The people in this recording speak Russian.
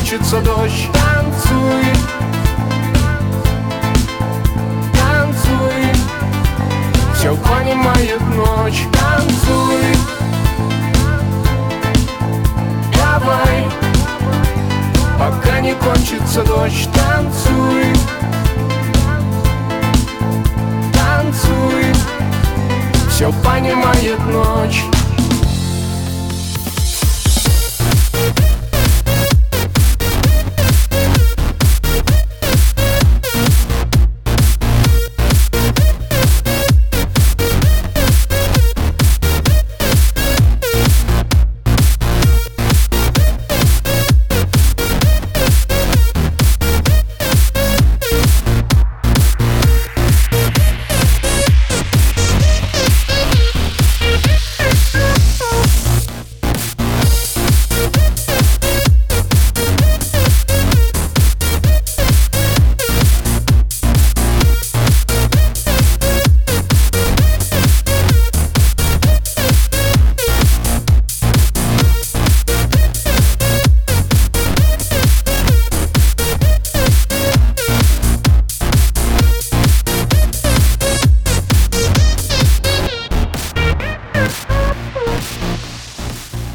кончится дождь. Танцуй, танцуй, все понимает ночь. Танцуй, давай, пока не кончится дождь. Танцуй, танцуй, все понимает ночь.